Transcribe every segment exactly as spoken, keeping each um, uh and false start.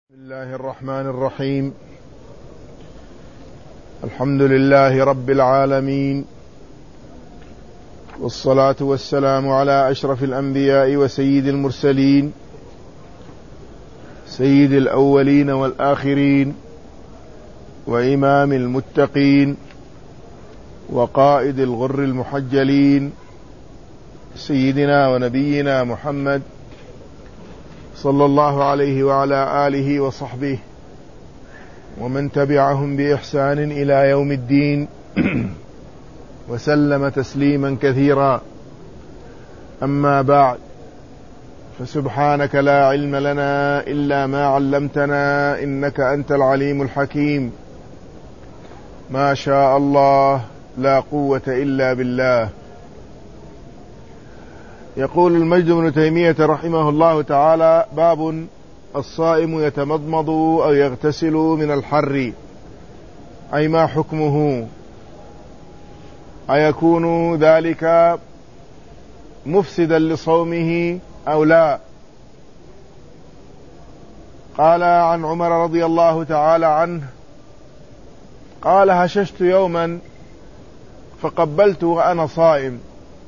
بسم الله الرحمن الرحيم. الحمد لله رب العالمين، والصلاة والسلام على أشرف الأنبياء وسيد المرسلين، سيد الأولين والآخرين، وإمام المتقين، وقائد الغر المحجلين، سيدنا ونبينا محمد صلى الله عليه وعلى آله وصحبه ومن تبعهم بإحسان إلى يوم الدين وسلم تسليما كثيرا. أما بعد، فسبحانك لا علم لنا إلا ما علمتنا إنك أنت العليم الحكيم. ما شاء الله لا قوة إلا بالله. يقول المجد بن تيمية رحمه الله تعالى: باب الصائم يتمضمض أو يغتسل من الحر، أي ما حكمه؟ أيكون ذلك مفسدا لصومه أو لا؟ قال عن عمر رضي الله تعالى عنه قال: هششت يوما فقبلت وأنا صائم،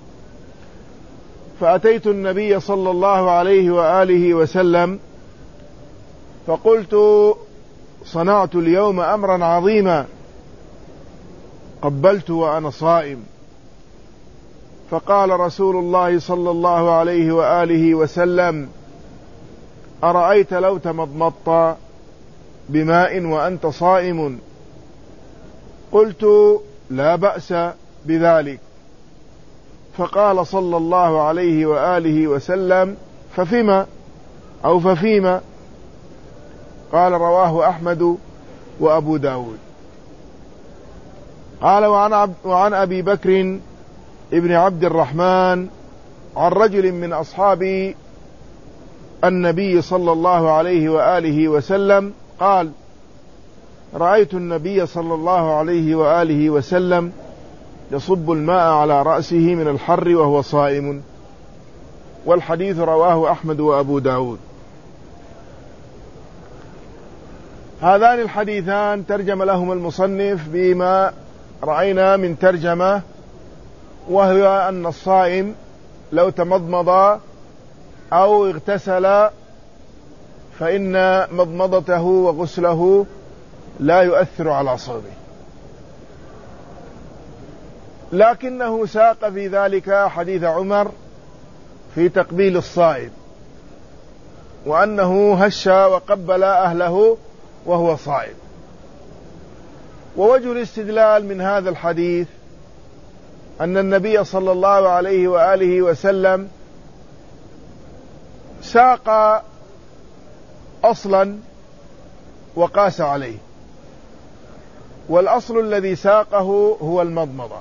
فأتيت النبي صلى الله عليه وآله وسلم فقلت: صنعت اليوم أمرا عظيما، قبلت وأنا صائم. فقال رسول الله صلى الله عليه وآله وسلم: أرأيت لو تمضمضت بماء وأنت صائم؟ قلت: لا بأس بذلك. فقال صلى الله عليه وآله وسلم: ففيما أو ففيما؟ قال: رواه أحمد وأبو داود. قال: وعن, عب وعن أبي بكر ابن عبد الرحمن عن رجل من أصحاب النبي صلى الله عليه وآله وسلم قال: رأيت النبي صلى الله عليه وآله وسلم يصب الماء على رأسه من الحر وهو صائم. والحديث رواه أحمد وأبو داود. هذان الحديثان ترجم لهم المصنف بما رأينا من ترجمة، وهو أن الصائم لو تمضمض أو اغتسل فإن مضمضته وغسله لا يؤثر على صومه، لكنه ساق في ذلك حديث عمر في تقبيل الصائم، وأنه هش وقبل أهله وهو صائم. ووجه الاستدلال من هذا الحديث أن النبي صلى الله عليه وآله وسلم ساق أصلا وقاس عليه، والأصل الذي ساقه هو المضمضة،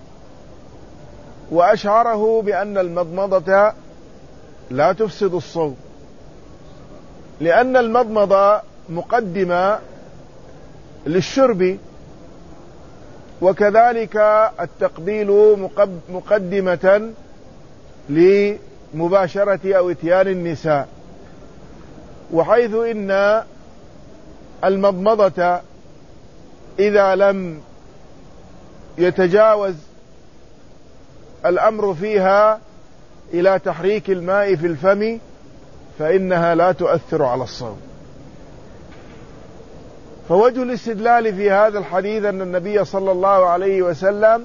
وأشعره بأن المضمضة لا تفسد الصوم، لأن المضمضة مقدمة للشرب، وكذلك التقبيل مقدمة لمباشرة أو إتيان النساء، وحيث إن المضمضة إذا لم يتجاوز الأمر فيها إلى تحريك الماء في الفم فإنها لا تؤثر على الصوم. فوجه الاستدلال في هذا الحديث أن النبي صلى الله عليه وسلم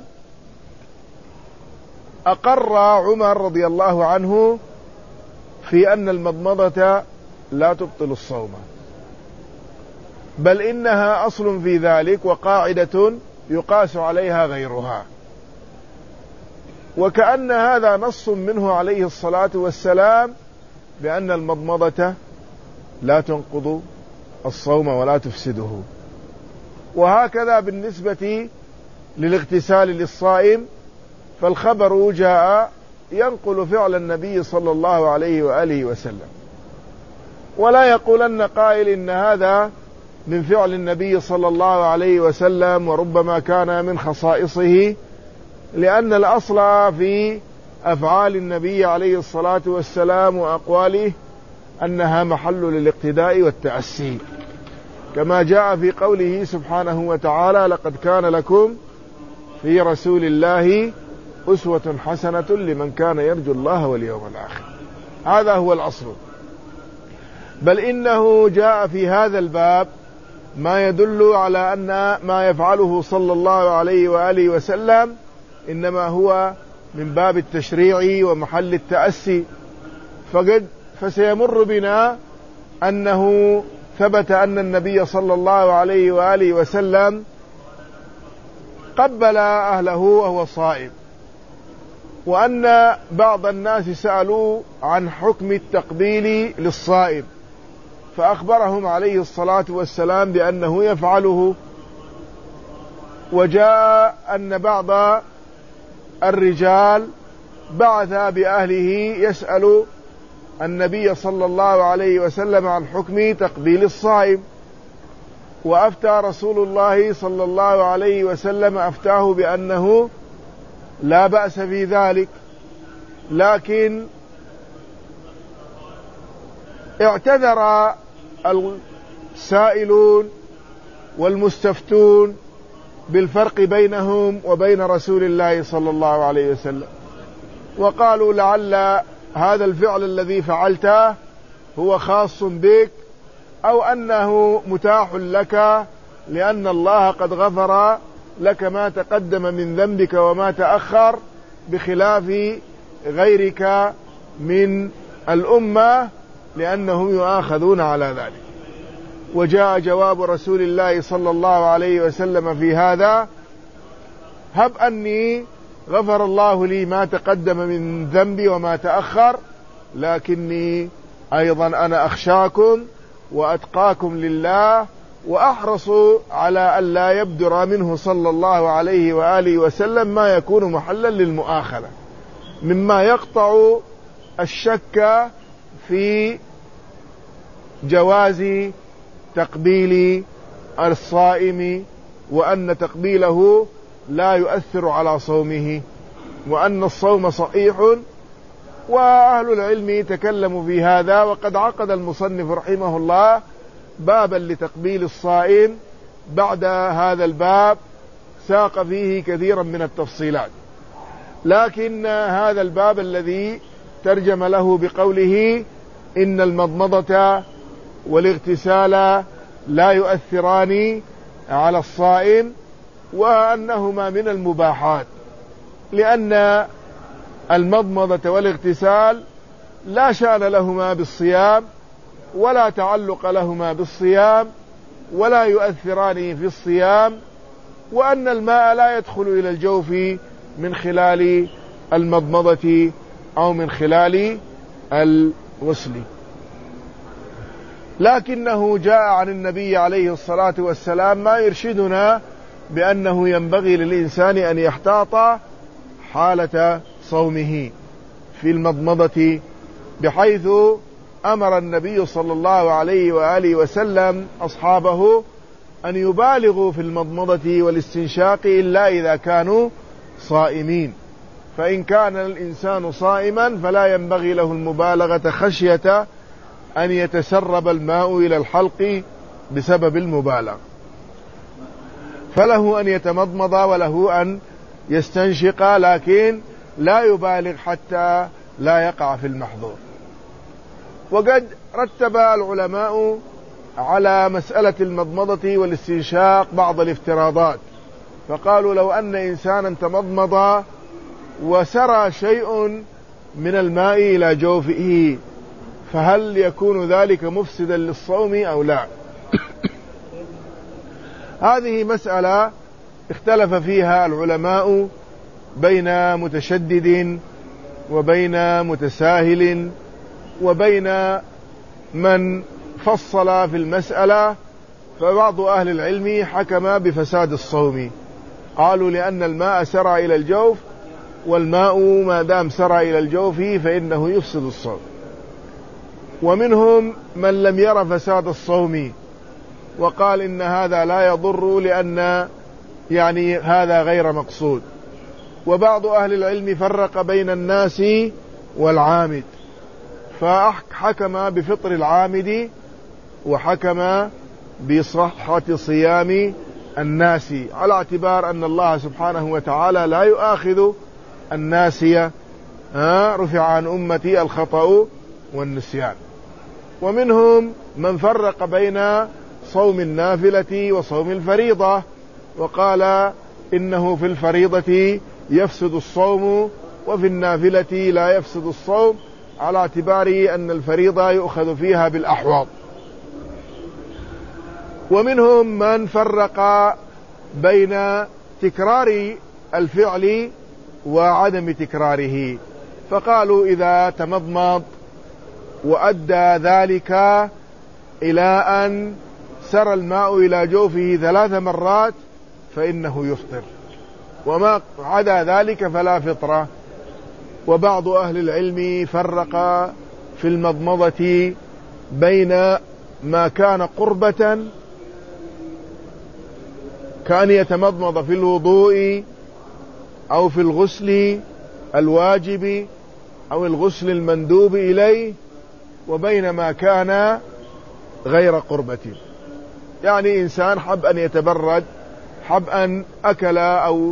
أقر عمر رضي الله عنه في أن المضمضة لا تبطل الصوم، بل إنها أصل في ذلك وقاعدة يقاس عليها غيرها، وكأن هذا نص منه عليه الصلاة والسلام بأن المضمضة لا تنقض الصوم ولا تفسده. وهكذا بالنسبة للاغتسال للصائم، فالخبر جاء ينقل فعل النبي صلى الله عليه وآله وسلم، ولا يقولن قائل إن هذا من فعل النبي صلى الله عليه وسلم وربما كان من خصائصه، لأن الأصل في أفعال النبي عليه الصلاة والسلام وأقواله أنها محل للاقتداء والتأسي، كما جاء في قوله سبحانه وتعالى: لقد كان لكم في رسول الله أسوة حسنة لمن كان يرجو الله واليوم الآخر. هذا هو الأصل. بل إنه جاء في هذا الباب ما يدل على أن ما يفعله صلى الله عليه وآله وسلم إنما هو من باب التشريع ومحل التأسي. فقد فسيمر بنا أنه ثبت أن النبي صلى الله عليه وآله وسلم قبل أهله وهو صائم، وأن بعض الناس سألوا عن حكم التقبيل للصائم، فأخبرهم عليه الصلاة والسلام بأنه يفعله. وجاء أن بعض الرجال بعث بأهله يسأل النبي صلى الله عليه وسلم عن حكم تقبيل الصائم، وأفتى رسول الله صلى الله عليه وسلم أفتاه بأنه لا بأس في ذلك، لكن اعتذر السائلون والمستفتون بالفرق بينهم وبين رسول الله صلى الله عليه وسلم، وقالوا لعل هذا الفعل الذي فعلته هو خاص بك، أو أنه متاح لك لأن الله قد غفر لك ما تقدم من ذنبك وما تأخر، بخلاف غيرك من الأمة لأنهم يؤاخذون على ذلك. وجاء جواب رسول الله صلى الله عليه وسلم في هذا: هب أني غفر الله لي ما تقدم من ذنبي وما تأخر، لكني أيضا أنا أخشاكم وأتقاكم لله، وأحرص على أن لا يبدر منه صلى الله عليه وآله وسلم ما يكون محلا للمؤاخذة، مما يقطع الشك في جواز تقبيل الصائم، وأن تقبيله لا يؤثر على صومه، وأن الصوم صحيح. وأهل العلم تكلموا في هذا، وقد عقد المصنف رحمه الله بابا لتقبيل الصائم بعد هذا الباب ساق فيه كثيرا من التفصيلات، لكن هذا الباب الذي ترجم له بقوله إن المضمضة والاغتسال لا يؤثران على الصائم، وأنهما من المباحات، لأن المضمضة والاغتسال لا شأن لهما بالصيام ولا تعلق لهما بالصيام ولا يؤثران في الصيام، وأن الماء لا يدخل إلى الجوف من خلال المضمضة أو من خلال الغسل. لكنه جاء عن النبي عليه الصلاة والسلام ما يرشدنا بأنه ينبغي للإنسان أن يحتاط حالة صومه في المضمضة، بحيث أمر النبي صلى الله عليه وآله وسلم أصحابه أن يبالغوا في المضمضة والاستنشاق إلا إذا كانوا صائمين، فإن كان الإنسان صائما فلا ينبغي له المبالغة خشية أن يتسرب الماء إلى الحلق بسبب المبالغة، فله أن يتمضمض وله أن يستنشق، لكن لا يبالغ حتى لا يقع في المحظور. وقد رتب العلماء على مسألة المضمضة والاستنشاق بعض الافتراضات، فقالوا لو أن إنسانا تمضمض وسرى شيء من الماء إلى جوفه فهل يكون ذلك مفسدا للصوم أو لا؟ هذه مسألة اختلف فيها العلماء بين متشدد وبين متساهل وبين من فصل في المسألة، فبعض أهل العلم حكم بفساد الصوم، قالوا لأن الماء سرى إلى الجوف، والماء ما دام سرى إلى الجوف فإنه يفسد الصوم. ومنهم من لم ير فساد الصوم وقال إن هذا لا يضر لأن يعني هذا غير مقصود. وبعض أهل العلم فرق بين الناس والعامد، فحكم بفطر العامد وحكم بصحة صيام الناس، على اعتبار أن الله سبحانه وتعالى لا يؤاخذ الناسية، رفع عن أمتي الخطأ والنسيان. ومنهم من فرق بين صوم النافلة وصوم الفريضة، وقال إنه في الفريضة يفسد الصوم وفي النافلة لا يفسد الصوم، على اعتبار أن الفريضة يؤخذ فيها بالأحوط. ومنهم من فرق بين تكرار الفعل وعدم تكراره، فقالوا إذا تمضمض وأدى ذلك إلى أن سرى الماء إلى جوفه ثلاث مرات فإنه يفطر، وما عدا ذلك فلا فطرة. وبعض أهل العلم فرق في المضمضة بين ما كان قربة كان يتمضمض في الوضوء أو في الغسل الواجب أو الغسل المندوب إليه، وبين ما كان غير قربة. يعني إنسان حب أن يتبرد، حب أن أكل أو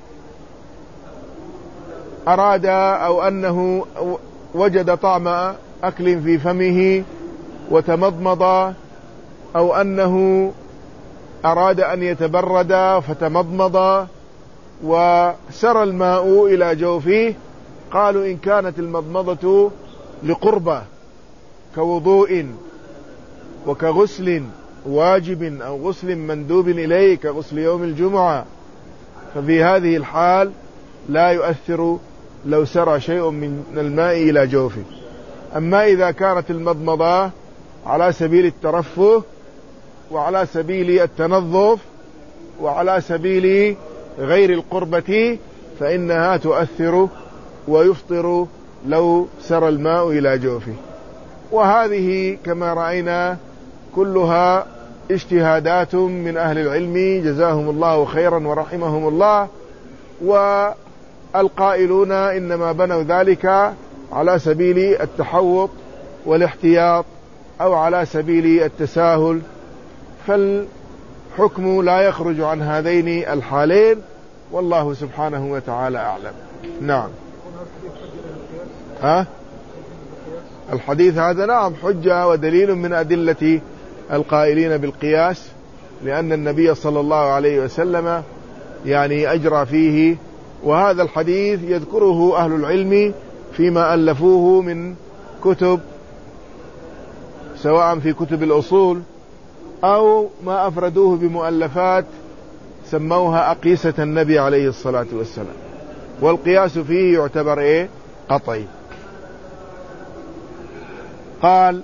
أراد أو أنه وجد طعم أكل في فمه وتمضمض، أو أنه أراد أن يتبرد فتمضمض وسرى الماء إلى جوفه، قالوا إن كانت المضمضة لقربة كوضوء وكغسل واجب أو غسل مندوب إليه كغسل يوم الجمعة، ففي هذه الحال لا يؤثر لو سرى شيء من الماء إلى جوفه. أما إذا كانت المضمضة على سبيل الترفه وعلى سبيل التنظف وعلى سبيل غير القربة فإنها تؤثر ويفطر لو سرى الماء إلى جوفه. وهذه كما رأينا كلها اجتهادات من أهل العلم جزاهم الله خيرا ورحمهم الله، والقائلون إنما بنوا ذلك على سبيل التحوط والاحتياط أو على سبيل التساهل، فالحكم لا يخرج عن هذين الحالين، والله سبحانه وتعالى أعلم. نعم. ها؟ الحديث هذا نعم حجة ودليل من أدلة القائلين بالقياس، لأن النبي صلى الله عليه وسلم يعني أجرى فيه، وهذا الحديث يذكره أهل العلم فيما ألفوه من كتب، سواء في كتب الأصول أو ما أفردوه بمؤلفات سموها أقيسة النبي عليه الصلاة والسلام، والقياس فيه يعتبر إيه؟ قطعي. قال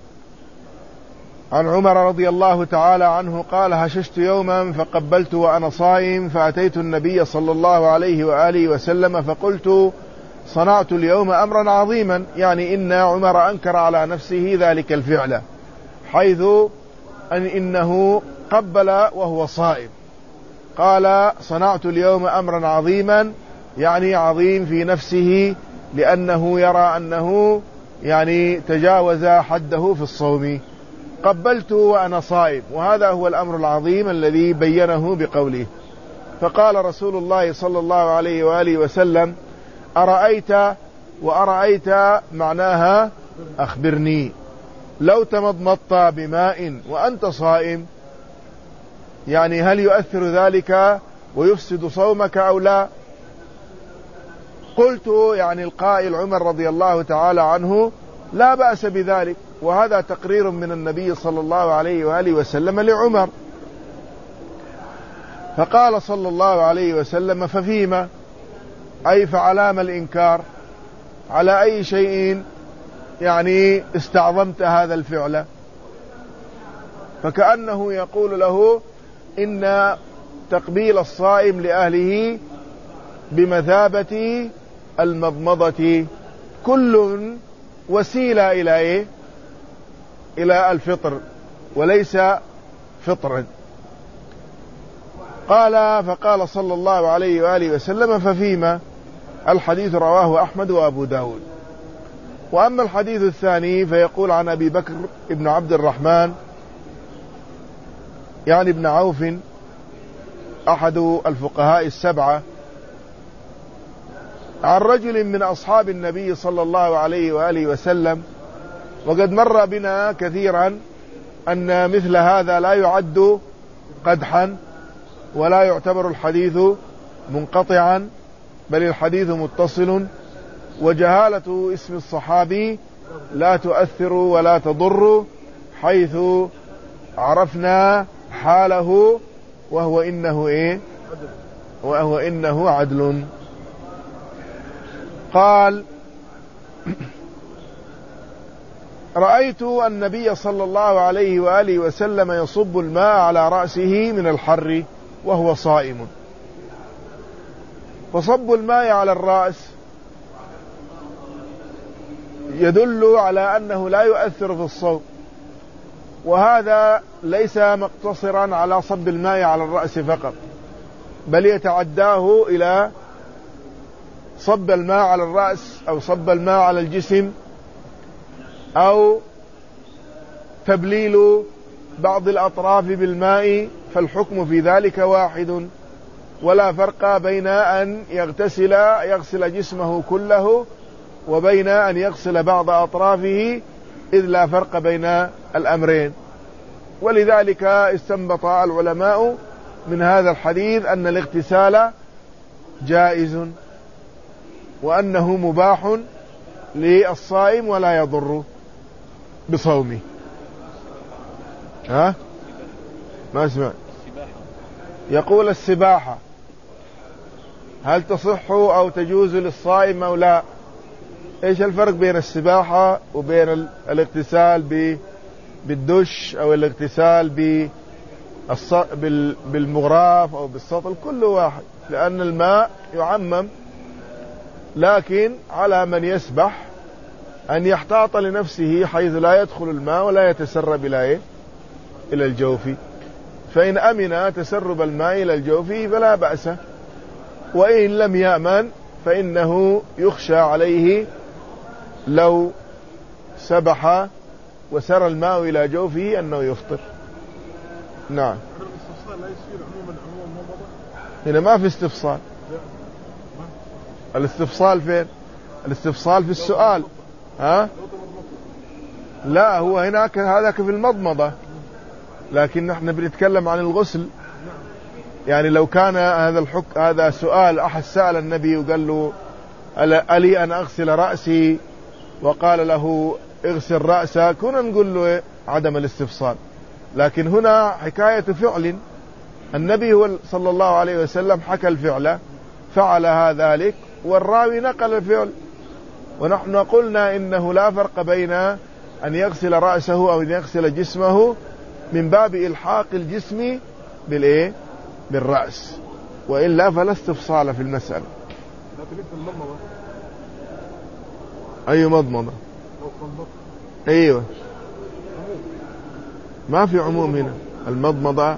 عن عمر رضي الله تعالى عنه قال هششت يوما فقبلت وأنا صائم، فأتيت النبي صلى الله عليه وآله وسلم فقلت صنعت اليوم أمرا عظيما، يعني إن عمر أنكر على نفسه ذلك الفعل، حيث أن إنه قبل وهو صائم. قال صنعت اليوم أمرا عظيما، يعني عظيم في نفسه، لأنه يرى أنه يعني تجاوز حده في الصوم. قبلت وأنا صائم، وهذا هو الأمر العظيم الذي بينه بقوله. فقال رسول الله صلى الله عليه وآله وسلم أرأيت، وأرأيت معناها أخبرني، لو تمضمضت بماء وأنت صائم، يعني هل يؤثر ذلك ويفسد صومك أو لا؟ قلت يعني القائل عمر رضي الله تعالى عنه لا بأس بذلك، وهذا تقرير من النبي صلى الله عليه وآله وسلم لعمر. فقال صلى الله عليه وسلم ففيما، أي فعلام الإنكار، على أي شيء يعني استعظمت هذا الفعل؟ فكأنه يقول له إن تقبيل الصائم لأهله بمثابة المضمضة، كل وسيلة إلى إيه؟ إلى الفطر وليس فطرا. قال فقال صلى الله عليه وآله وسلم ففيما، الحديث رواه أحمد وأبو داود. وأما الحديث الثاني فيقول عن أبي بكر ابن عبد الرحمن يعني ابن عوف أحد الفقهاء السبعة عن رجل من أصحاب النبي صلى الله عليه وآله وسلم، وقد مر بنا كثيرا أن مثل هذا لا يعد قدحا ولا يعتبر الحديث منقطعا، بل الحديث متصل، وجهالة اسم الصحابي لا تؤثر ولا تضر حيث عرفنا حاله وهو إنه إيه وهو إنه عدل. قال: رأيت النبي صلى الله عليه وآله وسلم يصب الماء على رأسه من الحر وهو صائم. فصب الماء على الرأس يدل على أنه لا يؤثر في الصوم، وهذا ليس مقتصرا على صب الماء على الرأس فقط، بل يتعداه إلى صب الماء على الرأس أو صب الماء على الجسم أو تبليل بعض الأطراف بالماء، فالحكم في ذلك واحد، ولا فرق بين أن يغتسل يغسل جسمه كله وبين أن يغسل بعض أطرافه، إذ لا فرق بين الأمرين. ولذلك استنبط العلماء من هذا الحديث أن الاغتسال جائز وأنه مباح للصائم ولا يضر بصومه. ها ما اسمع يقول السباحة هل تصح أو تجوز للصائم أو لا؟ إيش الفرق بين السباحة وبين الاغتسال بالدش أو الاغتسال بالمغراف أو بالسطل؟ كل واحد، لأن الماء يعمم، لكن على من يسبح أن يحتاط لنفسه حيث لا يدخل الماء ولا يتسرب إلى إلى الجوف، فإن أمن تسرب الماء إلى الجوف فلا بأس، وإن لم يأمن فإنه يخشى عليه لو سبح وسر الماء إلى جوفه أنه يفطر. نعم. هنا ما في استفصال. الاستفصال فين؟ الاستفصال في السؤال. ها؟ لا، هو هناك هذا في المضمضة، لكن نحن بنتكلم عن الغسل. يعني لو كان هذا الحكم هذا سؤال، أحد سأل النبي وقال له ألي أن أغسل رأسي وقال له اغسل رأسك، كنا نقول له عدم الاستفصال. لكن هنا حكاية فعل، النبي هو صلى الله عليه وسلم حكى الفعل، فعل ذلك والراوي نقل الفعل، ونحن قلنا إنه لا فرق بين أن يغسل رأسه أو أن يغسل جسمه من باب إلحاق الجسم بالإيه؟ بالرأس، وإلا فلا استفصال في المسألة. أي مضمضة؟ أيوة، ما في عموم هنا. المضمضة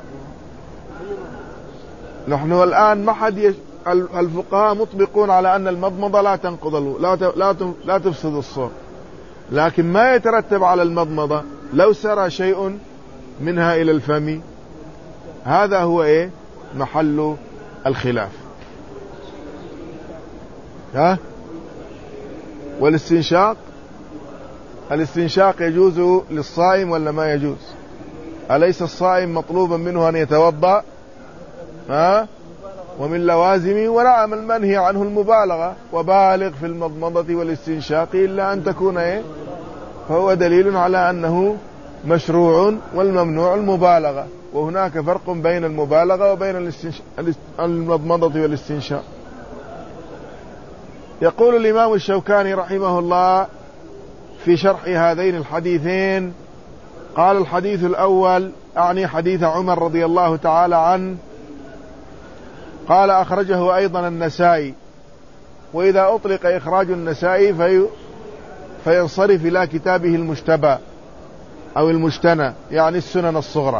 نحن الآن ما حد يش... الفقهاء مطبقون على أن المضمضة لا تنقض لا ت... لا, ت... لا تفسد الصوم، لكن ما يترتب على المضمضة لو سرى شيء منها إلى الفم، هذا هو إيه؟ محل الخلاف. ها؟ والاستنشاق، الاستنشاق يجوز للصائم ولا ما يجوز؟ أليس الصائم مطلوبا منه أن يتوضأ؟ ها؟ ومن لوازمه ونعم المنهي عنه المبالغة، وبالغ في المضمضة والاستنشاق إلا أن تكون إيه؟ فهو دليل على أنه مشروع، والممنوع المبالغة، وهناك فرق بين المبالغة وبين المضمضة والاستنشاق. يقول الإمام الشوكاني رحمه الله في شرح هذين الحديثين، قال: الحديث الأول أعني حديث عمر رضي الله تعالى عنه، قال: أخرجه أيضا النسائي، وإذا أطلق إخراج النسائي في فينصرف إلى كتابه المجتبى أو المجتنى، يعني السنن الصغرى،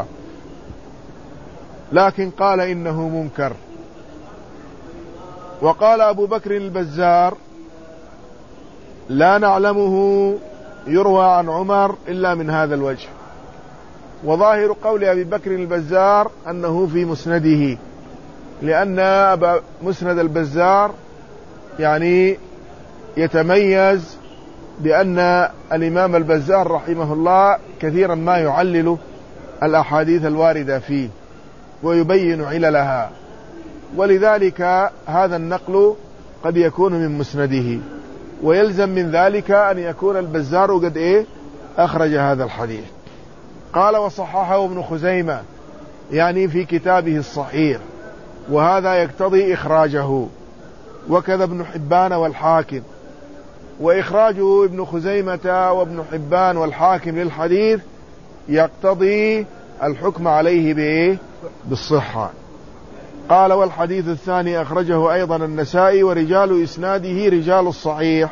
لكن قال إنه منكر. وقال أبو بكر البزار لا نعلمه يروى عن عمر إلا من هذا الوجه. وظاهر قول أبي بكر البزار أنه في مسنده، لأن أبا مسند البزار يعني يتميز بأن الإمام البزار رحمه الله كثيرا ما يعلل الأحاديث الواردة فيه ويبين عللها، ولذلك هذا النقل قد يكون من مسنده، ويلزم من ذلك أن يكون البزار قد إيه أخرج هذا الحديث. قال وصححه ابن خزيمة يعني في كتابه الصحيح، وهذا يقتضي إخراجه، وكذا ابن حبان والحاكم. وإخراجه ابن خزيمة وابن حبان والحاكم للحديث يقتضي الحكم عليه بإيه؟ بالصحة. قال والحديث الثاني أخرجه أيضا النسائي ورجال إسناده رجال الصحيح.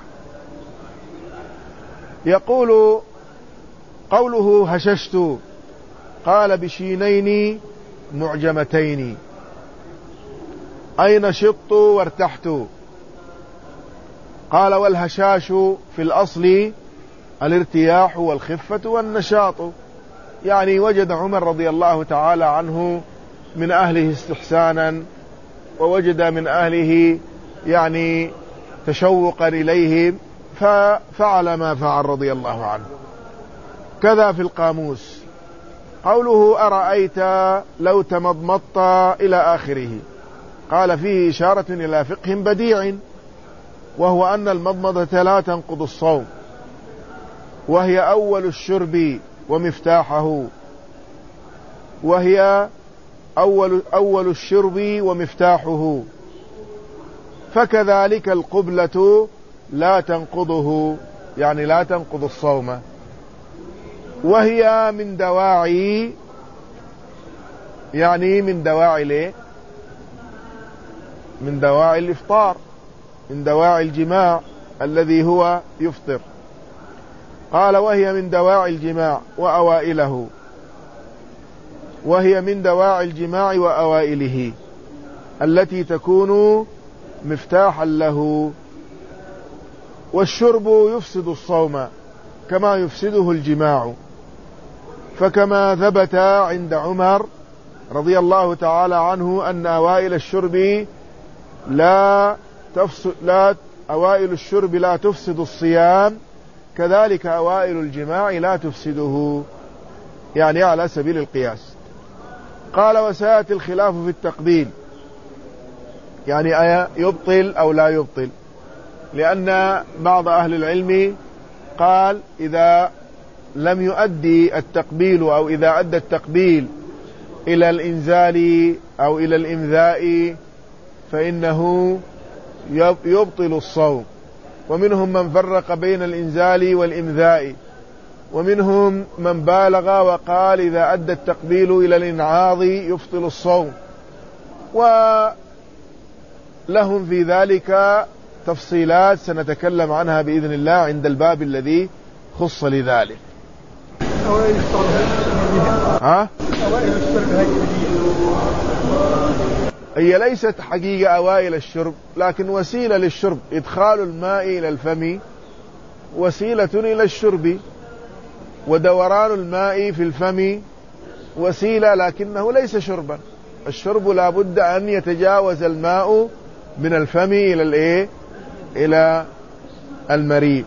يقول قوله هششت قال بشينين معجمتين أي نشطت وارتحت. قال والهشاش في الأصل الارتياح والخفة والنشاط، يعني وجد عمر رضي الله تعالى عنه من أهله استحسانا، ووجد من أهله يعني تشوقا إليهم، ففعل ما فعل رضي الله عنه. كذا في القاموس قوله أرأيت لو تمضمضت إلى آخره، قال فيه إشارة إلى فقه بديع، وهو أن المضمضة لا تنقض الصوم، وهي أول الشرب ومفتاحه، وهي أول, أول الشرب ومفتاحه، فكذلك القبلة لا تنقضه، يعني لا تنقض الصوم، وهي من دواعي، يعني من دواعي ليه؟ من دواعي الإفطار، من دواعي الجماع الذي هو يفطر. قال وهي من دواعي الجماع وأوائله، وهي من دواعي الجماع وأوائله التي تكون مفتاحا له. والشرب يفسد الصوم كما يفسده الجماع، فكما ثبت عند عمر رضي الله تعالى عنه أن أوائل الشرب لا تفسد لا أوائل الشرب لا تفسد الصيام، كذلك أوائل الجماع لا تفسده، يعني على سبيل القياس. قال وسيأتي الخلاف في التقبيل، يعني أي يبطل أو لا يبطل، لأن بعض أهل العلم قال إذا لم يؤدي التقبيل أو إذا أدى التقبيل إلى الإنزال أو إلى الإمذاء فإنه يبطل الصوم. ومنهم من فرق بين الإنزال والإمذاء، ومنهم من بالغ وقال إذا أدى التقبيل إلى الإنعاض يبطل الصوم، ولهم في ذلك تفصيلات سنتكلم عنها بإذن الله عند الباب الذي خص لذلك. ها؟ هي ليست حقيقة أوائل الشرب، لكن وسيلة للشرب. إدخال الماء إلى الفم وسيلة إلى الشرب، ودوران الماء في الفم وسيلة لكنه ليس شربا. الشرب لا بد أن يتجاوز الماء من الفم إلى الإيه؟ إلى المريء.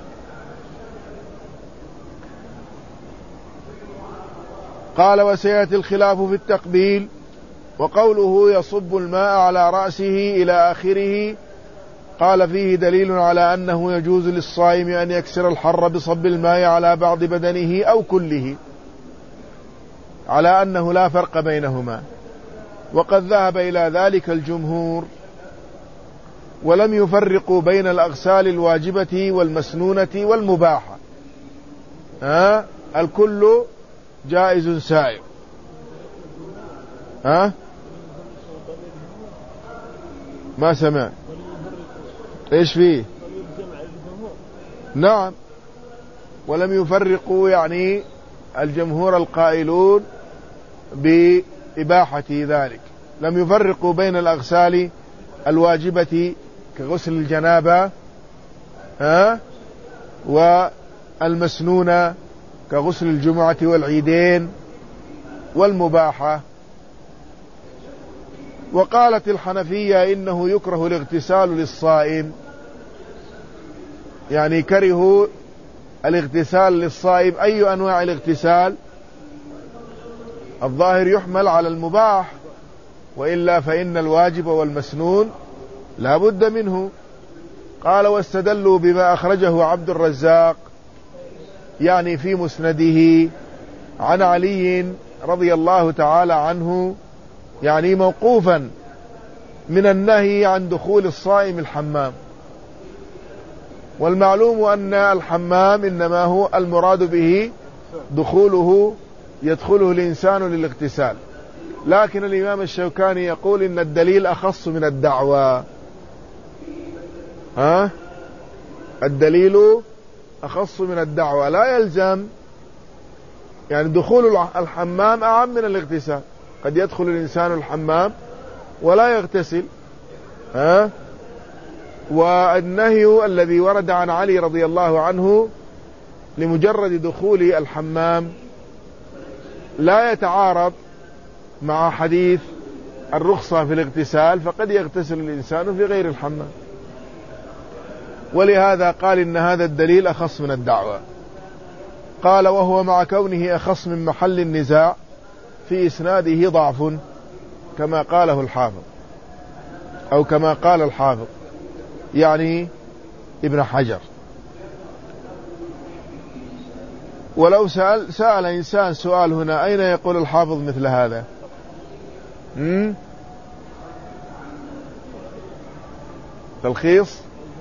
قال وسيأتي الخلاف في التقبيل. وقوله يصب الماء على رأسه إلى آخره قال فيه دليل على أنه يجوز للصائم أن يكسر الحر بصب الماء على بعض بدنه أو كله، على أنه لا فرق بينهما، وقد ذهب إلى ذلك الجمهور، ولم يفرقوا بين الأغسال الواجبة والمسنونة والمباحة. ها؟ الكل جائز سائغ. ها؟ ما سمع ايش فيه؟ نعم، ولم يفرقوا يعني الجمهور القائلون بإباحة ذلك، لم يفرقوا بين الأغسال الواجبة كغسل الجنابة ها والمسنونة كغسل الجمعة والعيدين والمباحة. وقالت الحنفية إنه يكره الاغتسال للصائم، يعني كرهوا الاغتسال للصائم. أي أنواع الاغتسال؟ الظاهر يحمل على المباح، وإلا فإن الواجب والمسنون لا بد منه. قال واستدلوا بما أخرجه عبد الرزاق يعني في مسنده عن علي رضي الله تعالى عنه، يعني موقوفا، من النهي عن دخول الصائم الحمام. والمعلوم أن الحمام إنما هو المراد به دخوله، يدخله الإنسان للاغتسال. لكن الإمام الشوكاني يقول إن الدليل أخص من الدعوة. ها؟ الدليل أخص من الدعوة، لا يلزم، يعني دخول الحمام أعم من الاغتسال. قد يدخل الإنسان الحمام ولا يغتسل. ها؟ والنهي الذي ورد عن علي رضي الله عنه لمجرد دخول الحمام لا يتعارض مع حديث الرخصة في الاغتسال، فقد يغتسل الإنسان في غير الحمام. ولهذا قال إن هذا الدليل أخص من الدعوة. قال وهو مع كونه أخص من محل النزاع في إسناده ضعف، كما قاله الحافظ أو كما قال الحافظ يعني ابن حجر. ولو سأل, سأل إنسان سؤال هنا، أين يقول الحافظ مثل هذا؟ م? تلخيص.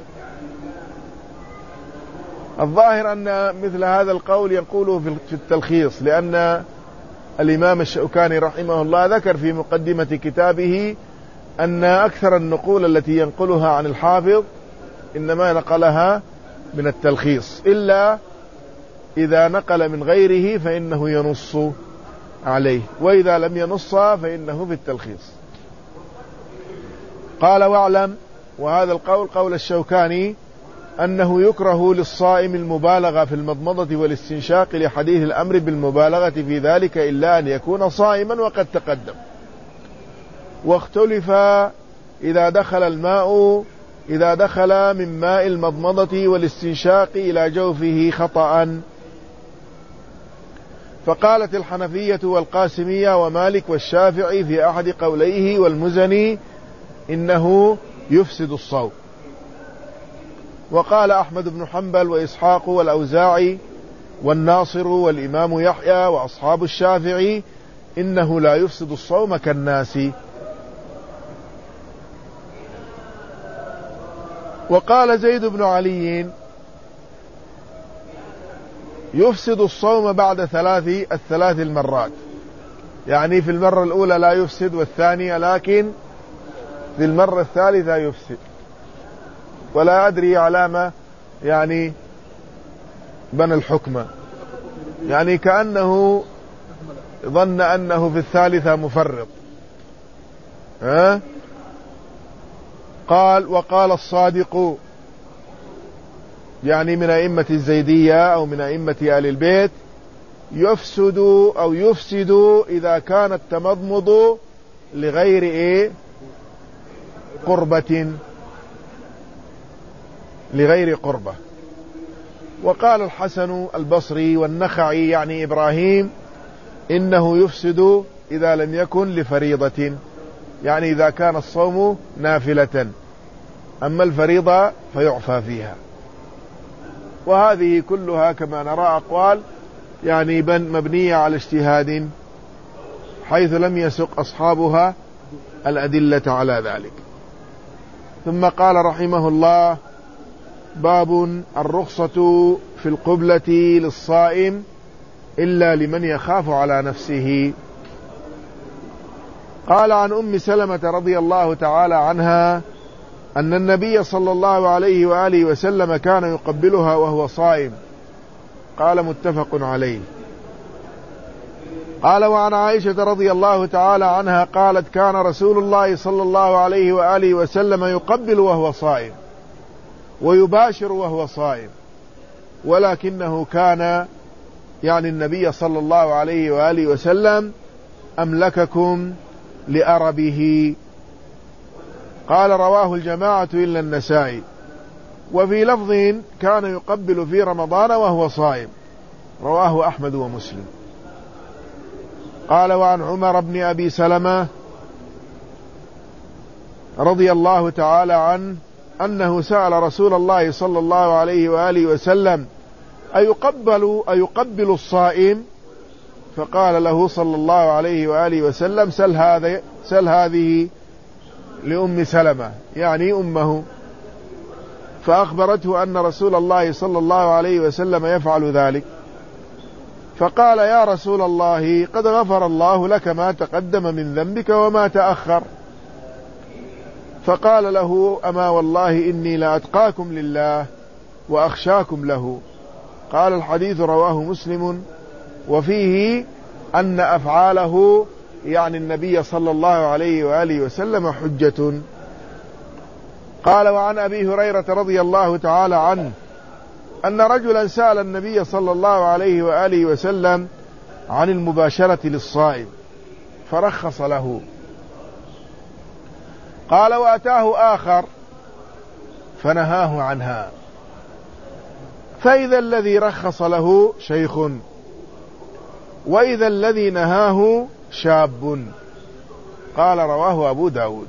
الظاهر أن مثل هذا القول يقوله في التلخيص، لأن الإمام الشوكاني رحمه الله ذكر في مقدمة كتابه أن أكثر النقول التي ينقلها عن الحافظ إنما نقلها من التلخيص، إلا إذا نقل من غيره فإنه ينص عليه، وإذا لم ينص فإنه في التلخيص. قال واعلم، وهذا القول قول الشوكاني، أنه يكره للصائم المبالغة في المضمضة والاستنشاق لحديث الأمر بالمبالغة في ذلك إلا أن يكون صائما وقد تقدم. واختلف إذا دخل الماء إذا دخل من ماء المضمضة والاستنشاق إلى جوفه خطأ، فقالت الحنفية والقاسمية ومالك والشافعي في أحد قوليه والمزني إنه يفسد الصوم. وقال أحمد بن حنبل وإسحاق والأوزاعي والناصر والإمام يحيى وأصحاب الشافعي إنه لا يفسد الصوم كالناس. وقال زيد بن علي يفسد الصوم بعد ثلاث الثلاث المرات، يعني في المرة الأولى لا يفسد والثانية، لكن في المرة الثالثة يفسد. ولا أدري علامة يعني بنى الحكم، يعني كأنه ظن أنه في الثالثة مفرط. ها؟ قال وقال الصادق يعني من أئمة الزيدية أو من أئمة آل البيت يفسد أو يفسد إذا كان التمضمض لغير إيه قربة لغير قربة. وقال الحسن البصري والنخعي يعني إبراهيم إنه يفسد إذا لم يكن لفريضة، يعني إذا كان الصوم نافلة، أما الفريضة فيعفى فيها. وهذه كلها كما نرى أقوال يعني مبنية على اجتهاد، حيث لم يسق أصحابها الأدلة على ذلك. ثم قال رحمه الله باب الرخصة في القبلة للصائم إلا لمن يخاف على نفسه. قال عن أم سلمة رضي الله تعالى عنها أن النبي صلى الله عليه وآله وسلم كان يقبلها وهو صائم. قال متفق عليه. قال وعن عائشة رضي الله تعالى عنها قالت كان رسول الله صلى الله عليه وآله وسلم يقبل وهو صائم ويباشر وهو صائم ولكنه كان يعني النبي صلى الله عليه وآله وسلم أملككم لأربه. قال رواه الجماعة إلا النسائي. وفي لفظ كان يقبل في رمضان وهو صائم، رواه أحمد ومسلم. قال وعن عمر بن أبي سلمة رضي الله تعالى عنه أنه سأل رسول الله صلى الله عليه وآله وسلم أيقبل, أيقبل الصائم؟ فقال له صلى الله عليه وآله وسلم سل, هذا سل هذه لأم سلمة، يعني أمه. فأخبرته أن رسول الله صلى الله عليه وسلم يفعل ذلك، فقال يا رسول الله قد غفر الله لك ما تقدم من ذنبك وما تأخر. فقال له أما والله إني لأتقاكم لله وأخشاكم له. قال الحديث رواه مسلم، وفيه أن أفعاله يعني النبي صلى الله عليه وآله وسلم حجة. قال وعن أبي هريرة رضي الله تعالى عنه أن رجلا سأل النبي صلى الله عليه وآله وسلم عن المباشرة للصائم فرخص له. قال وأتاه آخر فنهاه عنها، فإذا الذي رخص له شيخ وإذا الذي نهاه شاب. قال رواه أبو داود.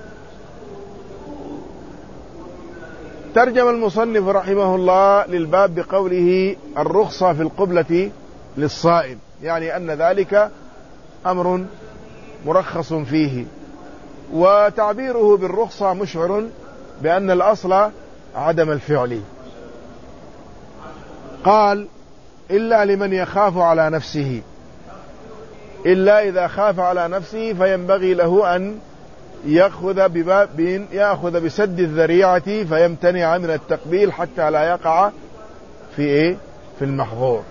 ترجم المصنف رحمه الله للباب بقوله الرخصة في القبلة للصائم، يعني أن ذلك أمر مرخص فيه، وتعبيره بالرخصة مشعر بأن الأصل عدم الفعل. قال إلا لمن يخاف على نفسه، إلا إذا خاف على نفسه فينبغي له أن يأخذ بباب يأخذ بسد الذريعة فيمتنع من التقبيل حتى لا يقع في إيه؟ في المحظور.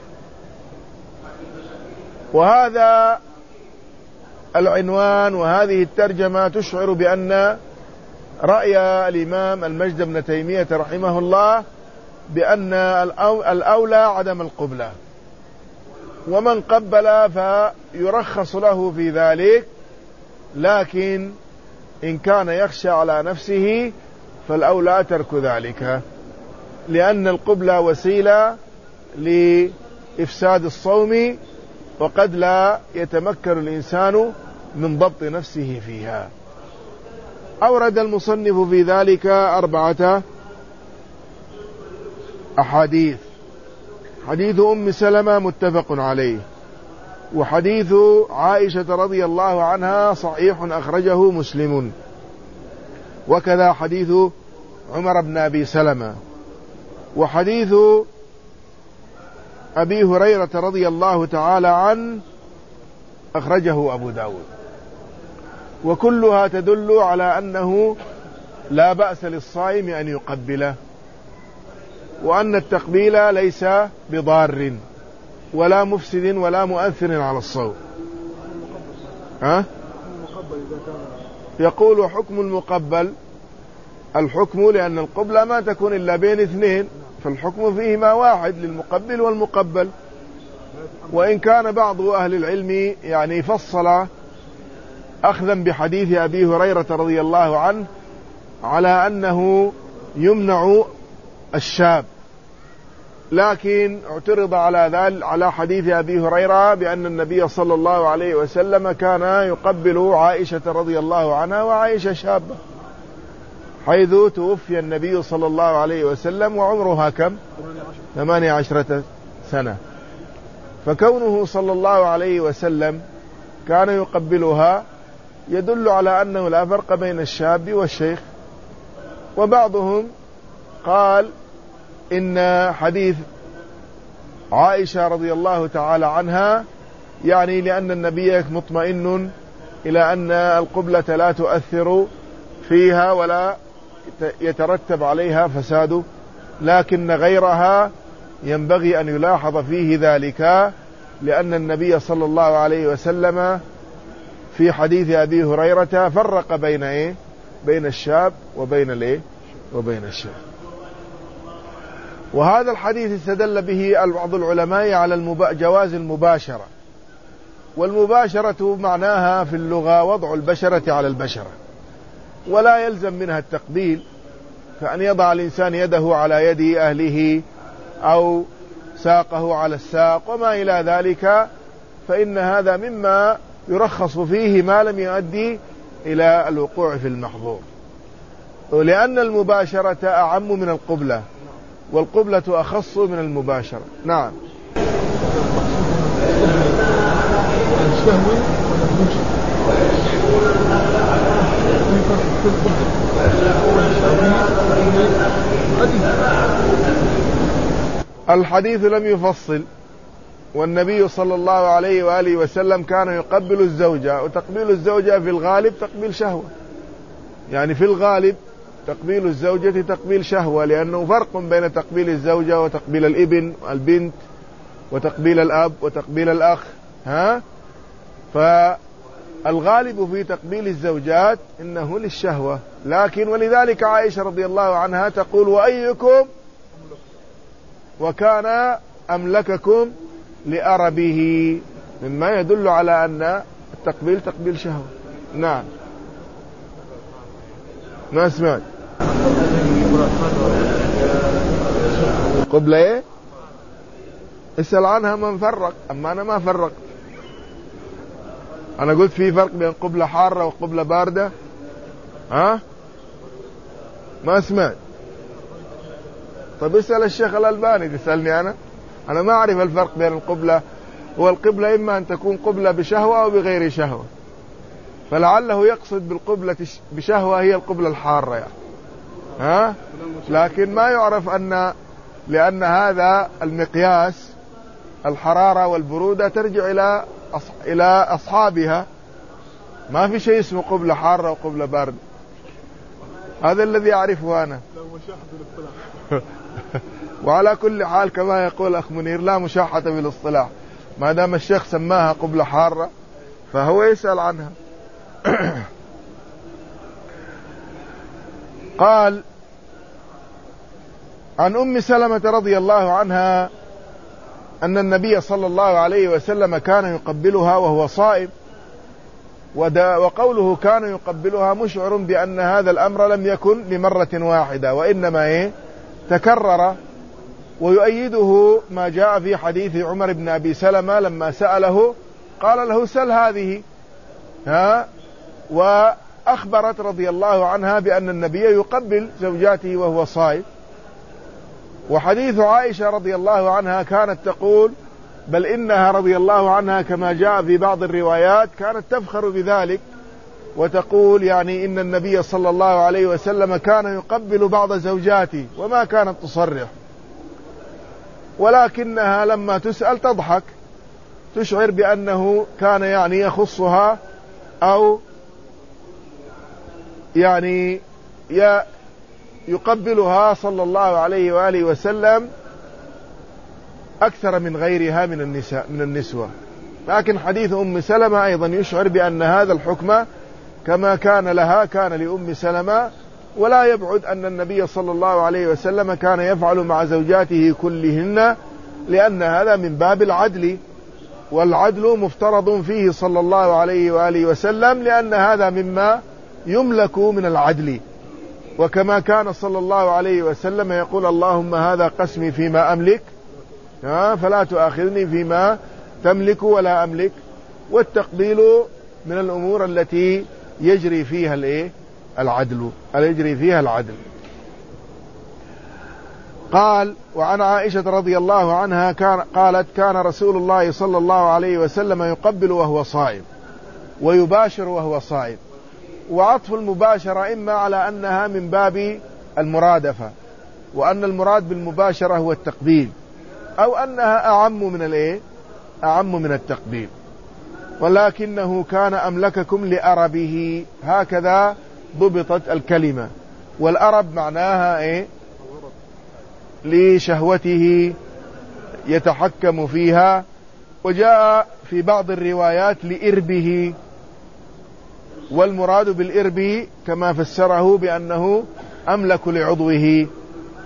وهذا العنوان وهذه الترجمة تشعر بأن رأي الإمام المجد بن تيمية رحمه الله بأن الأولى عدم القبلة، ومن قبل فيرخص له في ذلك، لكن إن كان يخشى على نفسه فالأولى ترك ذلك، لأن القبلة وسيلة لإفساد الصوم، وقد لا يتمكن الإنسان من ضبط نفسه فيها. أورد المصنف في ذلك أربعة أحاديث. حديث أم سلمة متفق عليه، وحديث عائشة رضي الله عنها صحيح أخرجه مسلم، وكذا حديث عمر بن أبي سلمة، وحديث أبي هريرة رضي الله تعالى عنه أخرجه أبو داود، وكلها تدل على أنه لا بأس للصائم أن يقبله، وأن التقبيل ليس بضار ولا مفسد ولا مؤثر على الصوم. ها؟ يقول حكم المقبل، الحكم لأن القبلة ما تكون إلا بين اثنين، فالحكم فيهما واحد للمقبل والمقبل. وإن كان بعض أهل العلم يعني فصل أخذا بحديث أبي هريرة رضي الله عنه على أنه يمنع الشاب، لكن اعترض على ذلك على حديث أبي هريرة بأن النبي صلى الله عليه وسلم كان يقبل عائشة رضي الله عنها وعائشة شابة، حيث توفي النبي صلى الله عليه وسلم وعمرها كم؟ ثمانية عشرة سنة. فكونه صلى الله عليه وسلم كان يقبلها يدل على أنه لا فرق بين الشاب والشيخ. وبعضهم قال إن حديث عائشة رضي الله تعالى عنها يعني لأن النبي مطمئن إلى أن القبلة لا تؤثر فيها ولا يترتب عليها فساد، لكن غيرها ينبغي أن يلاحظ فيه ذلك، لأن النبي صلى الله عليه وسلم في حديث أبي هريرة فرق بين إيه؟ بين الشاب وبين الإيه؟ وبين الشاب. وهذا الحديث استدل به بعض العلماء على المبا... جواز المباشرة. والمباشرة معناها في اللغة وضع البشرة على البشرة، ولا يلزم منها التقبيل، فأن يضع الإنسان يده على يد أهله أو ساقه على الساق وما إلى ذلك، فإن هذا مما يرخص فيه ما لم يؤدي إلى الوقوع في المحظور، ولأن المباشرة أعم من القبلة، والقبلة أخص من المباشرة. نعم. الحديث لم يفصل، والنبي صلى الله عليه وآله وسلم كان يقبل الزوجة، وتقبيل الزوجة في الغالب تقبيل شهوة، يعني في الغالب تقبيل الزوجة تقبيل شهوة، لأنه فرق بين تقبيل الزوجة وتقبيل الابن والبنت وتقبيل الأب وتقبيل الأخ. ها فالغالب في تقبيل الزوجات إنه للشهوة، لكن ولذلك عائشة رضي الله عنها تقول: وأيكم وكان أملككم لأربه، مما يدل على أن التقبيل تقبيل شهوة. نعم. ما سمعت قبلة ايه؟ اسأل عنها من فرق، أما أنا ما فرق. أنا قلت في فرق بين قبلة حارة وقبلة باردة. ها ما سمعت. طب اسأل الشيخ الألباني، تسألني أنا؟ أنا ما أعرف الفرق بين القبلة والقبلة، إما أن تكون قبلة بشهوة أو بغير شهوة، فلعله يقصد بالقبلة بشهوة هي القبلة الحارة يعني. ها لكن ما يعرف أن، لأن هذا المقياس الحرارة والبرودة ترجع إلى إلى أصحابها، ما في شيء اسمه قبلة حارة وقبلة باردة. هذا الذي أعرفه أنا. وعلى كل حال كما يقول أخ منير لا مشاحة بالاصطلاح، ما دام الشيخ سماها قبلة حارة فهو يسأل عنها. قال: عن أم سلمة رضي الله عنها أن النبي صلى الله عليه وسلم كان يقبلها وهو صائم، وقوله كان يقبلها مشعر بأن هذا الأمر لم يكن لمرة واحدة، وإنما إيه تكرر. ويؤيده ما جاء في حديث عمر بن أبي سلمة لما سأله قال له: سل هذه. ها وأخبرت رضي الله عنها بأن النبي يقبل زوجاته وهو صائم. وحديث عائشة رضي الله عنها كانت تقول: بل إنها رضي الله عنها كما جاء في بعض الروايات كانت تفخر بذلك، وتقول يعني إن النبي صلى الله عليه وسلم كان يقبل بعض زوجاته، وما كانت تصرح، ولكنها لما تسأل تضحك، تشعر بأنه كان يعني يخصها أو يعني يقبلها صلى الله عليه وآله وسلم أكثر من غيرها من النساء من النسوة. لكن حديث أم سلمة أيضا يشعر بأن هذا الحكم كما كان لها كان لأم سلمة، ولا يبعد أن النبي صلى الله عليه وسلم كان يفعل مع زوجاته كلهن، لأن هذا من باب العدل، والعدل مفترض فيه صلى الله عليه وآله وسلم، لأن هذا مما يملك من العدل. وكما كان صلى الله عليه وسلم يقول: اللهم هذا قسمي فيما أملك فلا تؤاخذني فيما تملك ولا أملك. والتقبيل من الأمور التي يجري فيها الايه العدل يجري فيها العدل. قال: وعن عائشة رضي الله عنها كان قالت: كان رسول الله صلى الله عليه وسلم يقبل وهو صائم ويباشر وهو صائم. وعطف المباشرة إما على أنها من باب المرادفة، وأن المراد بالمباشرة هو التقبيل، أو أنها أعم من الإيه أعم من التقبيل. ولكنه كان أملككم لأربه، هكذا ضبطت الكلمة. والأرب معناها إيه لشهوته يتحكم فيها. وجاء في بعض الروايات لإربه، والمراد بالإرب كما فسره بأنه أملك لعضوه.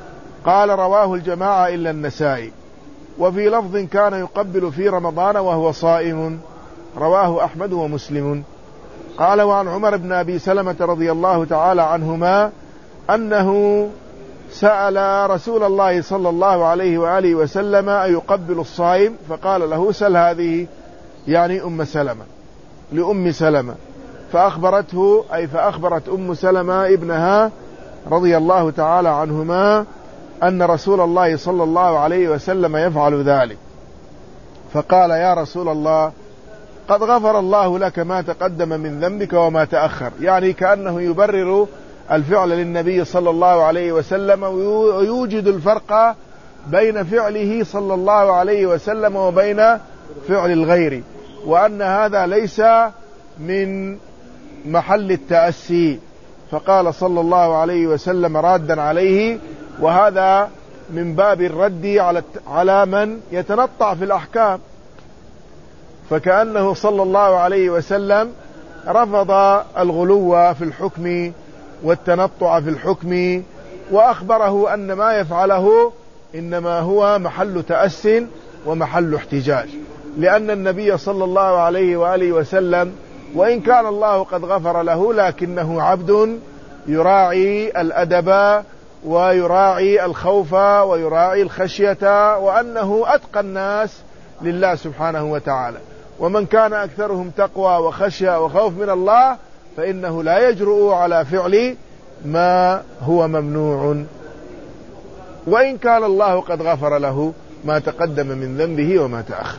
قال رواه الجماعة إلا النسائي. وفي لفظ كان يقبل في رمضان وهو صائم، رواه أحمد ومسلم. قال وعن عمر بن أبي سلمة رضي الله تعالى عنهما أنه سأل رسول الله صلى الله عليه وآله وسلم أيقبل الصائم، فقال له سل هذه، يعني أم سلمة، لأم سلمة، فأخبرته أي فأخبرت أم سلمة ابنها رضي الله تعالى عنهما أن رسول الله صلى الله عليه وسلم يفعل ذلك، فقال يا رسول الله قد غفر الله لك ما تقدم من ذنبك وما تأخر، يعني كأنه يبرر الفعل للنبي صلى الله عليه وسلم ويوجد الفرق بين فعله صلى الله عليه وسلم وبين فعل الغير، وأن هذا ليس من محل التأسي، فقال صلى الله عليه وسلم رادا عليه، وهذا من باب الرد على على من يتنطع في الأحكام، فكأنه صلى الله عليه وسلم رفض الغلو في الحكم والتنطع في الحكم، وأخبره أن ما يفعله إنما هو محل تأس ومحل احتجاج، لأن النبي صلى الله عليه وآله وسلم وإن كان الله قد غفر له لكنه عبد يراعي الأدب ويراعي الخوف ويراعي الخشية، وأنه أتقى الناس لله سبحانه وتعالى، ومن كان أكثرهم تقوى وخشية وخوف من الله فإنه لا يجرؤ على فعل ما هو ممنوع، وإن كان الله قد غفر له ما تقدم من ذنبه وما تأخر.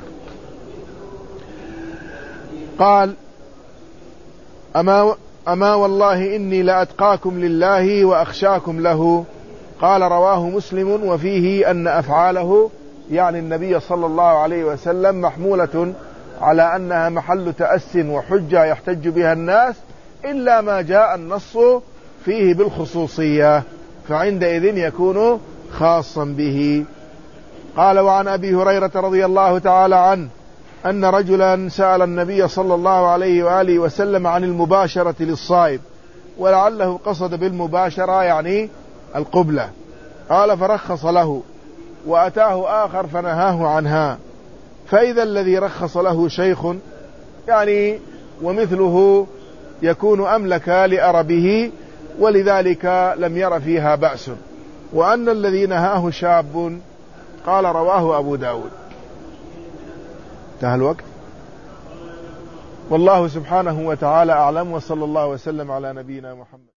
قال أما, أما والله إني لأتقاكم لله وأخشاكم له. قال رواه مسلم وفيه أن أفعاله يعني النبي صلى الله عليه وسلم محمولة على أنها محل تأس وحجة يحتج بها الناس، إلا ما جاء النص فيه بالخصوصية فعندئذ يكون خاصا به. قال وعن أبي هريرة رضي الله تعالى عنه أن رجلا سأل النبي صلى الله عليه وآله وسلم عن المباشرة للصائم، ولعله قصد بالمباشرة يعني القبلة، قال فرخص له، وأتاه آخر فنهاه عنها، فإذا الذي رخص له شيخ يعني ومثله يكون أملك لأربه ولذلك لم ير فيها بأس، وأن الذي نهاه شاب. قال رواه أبو داود. انتهى الوقت، والله سبحانه وتعالى أعلم، وصلى الله وسلم على نبينا محمد.